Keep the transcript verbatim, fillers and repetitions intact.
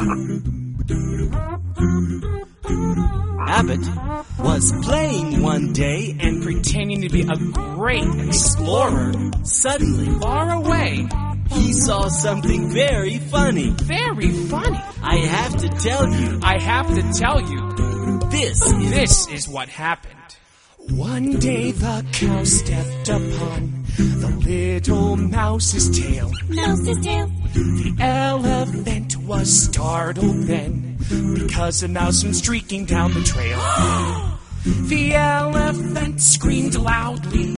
Abbott was playing one day and pretending to be a great explorer. Suddenly, Far away. he saw something very funny. Very funny. I have to tell you, I have to tell you, this is... this is what happened. One day the cow stepped upon the little mouse's tail. Mouse's tail. The elephant was startled then, because a mouse went streaking down the trail. The elephant screamed loudly.